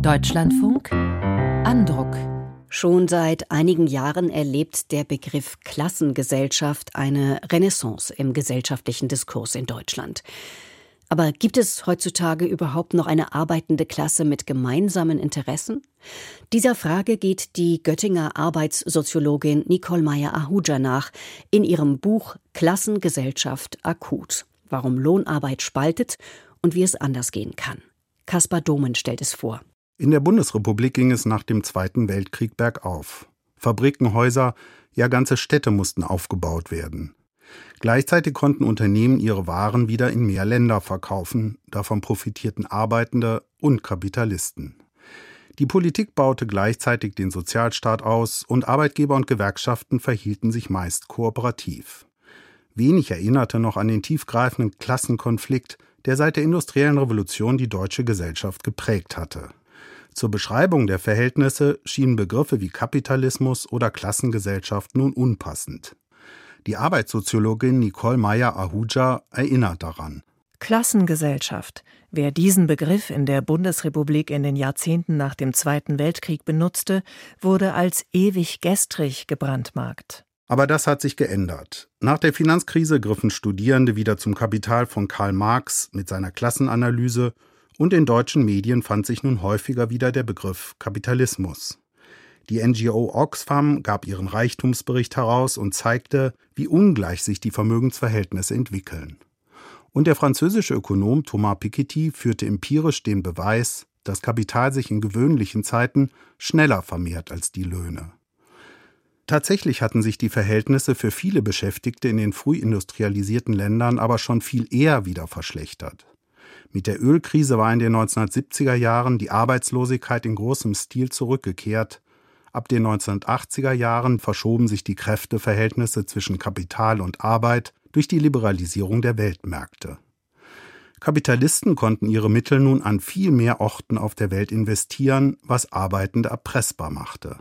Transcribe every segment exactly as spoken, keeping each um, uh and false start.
Deutschlandfunk Andruck. Schon seit einigen Jahren erlebt der Begriff Klassengesellschaft eine Renaissance im gesellschaftlichen Diskurs in Deutschland. Aber gibt es heutzutage überhaupt noch eine arbeitende Klasse mit gemeinsamen Interessen? Dieser Frage geht die Göttinger Arbeitssoziologin Nicole Meyer-Ahuja nach in ihrem Buch Klassengesellschaft akut. Warum Lohnarbeit spaltet und wie es anders gehen kann. Kaspar Domen stellt es vor. In der Bundesrepublik ging es nach dem Zweiten Weltkrieg bergauf. Fabriken, Häuser, ja ganze Städte mussten aufgebaut werden. Gleichzeitig konnten Unternehmen ihre Waren wieder in mehr Länder verkaufen. Davon profitierten Arbeitende und Kapitalisten. Die Politik baute gleichzeitig den Sozialstaat aus und Arbeitgeber und Gewerkschaften verhielten sich meist kooperativ. Wenig erinnerte noch an den tiefgreifenden Klassenkonflikt, der seit der industriellen Revolution die deutsche Gesellschaft geprägt hatte. Zur Beschreibung der Verhältnisse schienen Begriffe wie Kapitalismus oder Klassengesellschaft nun unpassend. Die Arbeitssoziologin Nicole Meyer-Ahuja erinnert daran. Klassengesellschaft. Wer diesen Begriff in der Bundesrepublik in den Jahrzehnten nach dem Zweiten Weltkrieg benutzte, wurde als ewig gestrig gebrandmarkt. Aber das hat sich geändert. Nach der Finanzkrise griffen Studierende wieder zum Kapital von Karl Marx mit seiner Klassenanalyse und in deutschen Medien fand sich nun häufiger wieder der Begriff Kapitalismus. Die N G O Oxfam gab ihren Reichtumsbericht heraus und zeigte, wie ungleich sich die Vermögensverhältnisse entwickeln. Und der französische Ökonom Thomas Piketty führte empirisch den Beweis, dass Kapital sich in gewöhnlichen Zeiten schneller vermehrt als die Löhne. Tatsächlich hatten sich die Verhältnisse für viele Beschäftigte in den früh industrialisierten Ländern aber schon viel eher wieder verschlechtert. Mit der Ölkrise war in den neunzehnhundertsiebziger Jahren die Arbeitslosigkeit in großem Stil zurückgekehrt. Ab den neunzehnhundertachtziger Jahren verschoben sich die Kräfteverhältnisse zwischen Kapital und Arbeit durch die Liberalisierung der Weltmärkte. Kapitalisten konnten ihre Mittel nun an viel mehr Orten auf der Welt investieren, was Arbeitende erpressbar machte.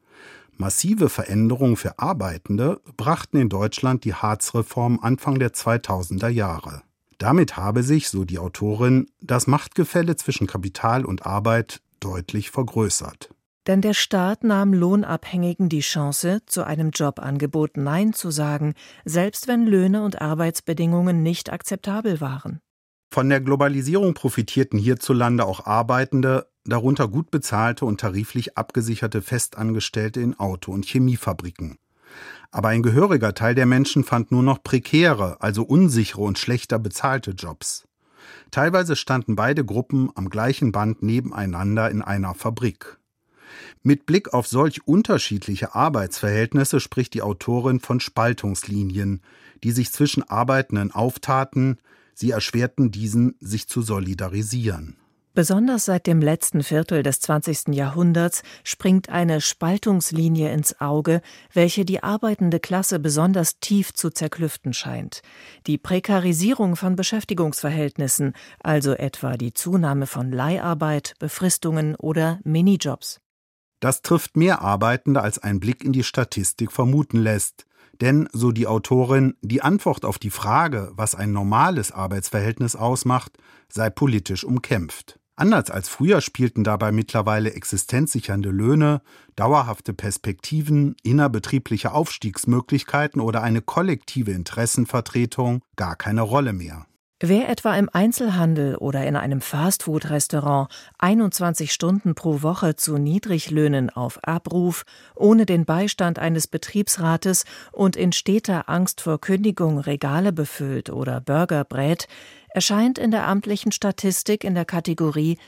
Massive Veränderungen für Arbeitende brachten in Deutschland die Hartz-Reform Anfang der zweitausender Jahre. Damit habe sich, so die Autorin, das Machtgefälle zwischen Kapital und Arbeit deutlich vergrößert. Denn der Staat nahm Lohnabhängigen die Chance, zu einem Jobangebot Nein zu sagen, selbst wenn Löhne und Arbeitsbedingungen nicht akzeptabel waren. Von der Globalisierung profitierten hierzulande auch Arbeitende, darunter gut bezahlte und tariflich abgesicherte Festangestellte in Auto- und Chemiefabriken. Aber ein gehöriger Teil der Menschen fand nur noch prekäre, also unsichere und schlechter bezahlte Jobs. Teilweise standen beide Gruppen am gleichen Band nebeneinander in einer Fabrik. Mit Blick auf solch unterschiedliche Arbeitsverhältnisse spricht die Autorin von Spaltungslinien, die sich zwischen Arbeitenden auftaten. Sie erschwerten diesen, sich zu solidarisieren. Besonders seit dem letzten Viertel des zwanzigsten Jahrhunderts springt eine Spaltungslinie ins Auge, welche die arbeitende Klasse besonders tief zu zerklüften scheint. Die Prekarisierung von Beschäftigungsverhältnissen, also etwa die Zunahme von Leiharbeit, Befristungen oder Minijobs. Das trifft mehr Arbeitende, als ein Blick in die Statistik vermuten lässt. Denn, so die Autorin, die Antwort auf die Frage, was ein normales Arbeitsverhältnis ausmacht, sei politisch umkämpft. Anders als früher spielten dabei mittlerweile existenzsichernde Löhne, dauerhafte Perspektiven, innerbetriebliche Aufstiegsmöglichkeiten oder eine kollektive Interessenvertretung gar keine Rolle mehr. Wer etwa im Einzelhandel oder in einem Fastfood-Restaurant einundzwanzig Stunden pro Woche zu Niedriglöhnen auf Abruf, ohne den Beistand eines Betriebsrates und in steter Angst vor Kündigung Regale befüllt oder Burger brät, erscheint in der amtlichen Statistik in der Kategorie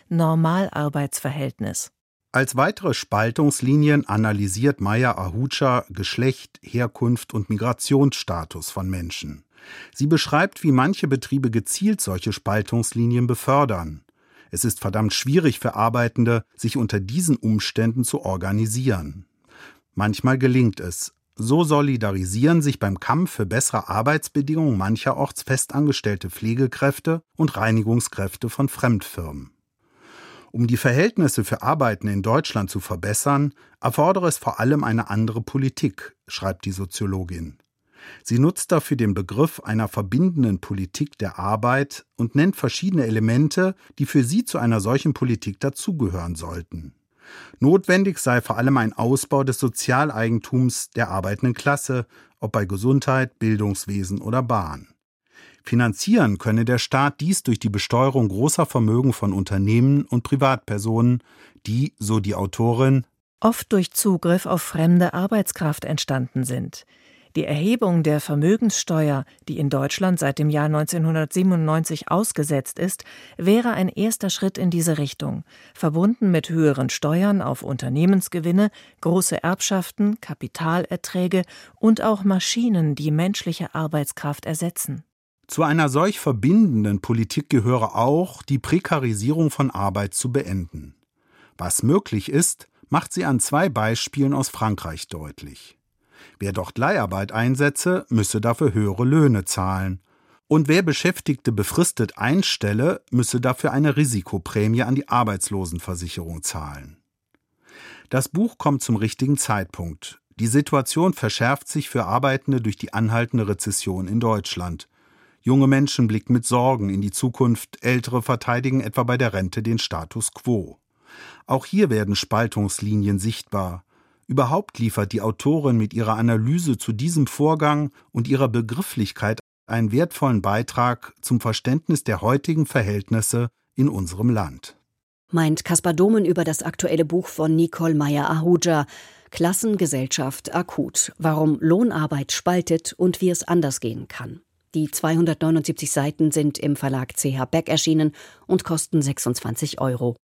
Normalarbeitsverhältnis. Als weitere Spaltungslinien analysiert Meyer-Ahuja Geschlecht, Herkunft und Migrationsstatus von Menschen. Sie beschreibt, wie manche Betriebe gezielt solche Spaltungslinien befördern. Es ist verdammt schwierig für Arbeitende, sich unter diesen Umständen zu organisieren. Manchmal gelingt es. So solidarisieren sich beim Kampf für bessere Arbeitsbedingungen mancherorts festangestellte Pflegekräfte und Reinigungskräfte von Fremdfirmen. Um die Verhältnisse für Arbeitende in Deutschland zu verbessern, erfordere es vor allem eine andere Politik, schreibt die Soziologin. Sie nutzt dafür den Begriff einer verbindenden Politik der Arbeit und nennt verschiedene Elemente, die für sie zu einer solchen Politik dazugehören sollten. Notwendig sei vor allem ein Ausbau des Sozialeigentums der arbeitenden Klasse, ob bei Gesundheit, Bildungswesen oder Bahn. Finanzieren könne der Staat dies durch die Besteuerung großer Vermögen von Unternehmen und Privatpersonen, die, so die Autorin, oft durch Zugriff auf fremde Arbeitskraft entstanden sind. Die Erhebung der Vermögenssteuer, die in Deutschland seit dem Jahr neunzehnhundertsiebenundneunzig ausgesetzt ist, wäre ein erster Schritt in diese Richtung, verbunden mit höheren Steuern auf Unternehmensgewinne, große Erbschaften, Kapitalerträge und auch Maschinen, die menschliche Arbeitskraft ersetzen. Zu einer solch verbindenden Politik gehöre auch, die Prekarisierung von Arbeit zu beenden. Was möglich ist, macht sie an zwei Beispielen aus Frankreich deutlich. Wer dort Leiharbeit einsetze, müsse dafür höhere Löhne zahlen. Und wer Beschäftigte befristet einstelle, müsse dafür eine Risikoprämie an die Arbeitslosenversicherung zahlen. Das Buch kommt zum richtigen Zeitpunkt. Die Situation verschärft sich für Arbeitende durch die anhaltende Rezession in Deutschland. Junge Menschen blicken mit Sorgen in die Zukunft, Ältere verteidigen etwa bei der Rente den Status quo. Auch hier werden Spaltungslinien sichtbar. Überhaupt liefert die Autorin mit ihrer Analyse zu diesem Vorgang und ihrer Begrifflichkeit einen wertvollen Beitrag zum Verständnis der heutigen Verhältnisse in unserem Land. Meint Caspar Domen über das aktuelle Buch von Nicole Meyer-Ahuja, Klassengesellschaft akut, warum Lohnarbeit spaltet und wie es anders gehen kann. Die zweihundertneunundsiebzig Seiten sind im Verlag C H Beck erschienen und kosten sechsundzwanzig Euro.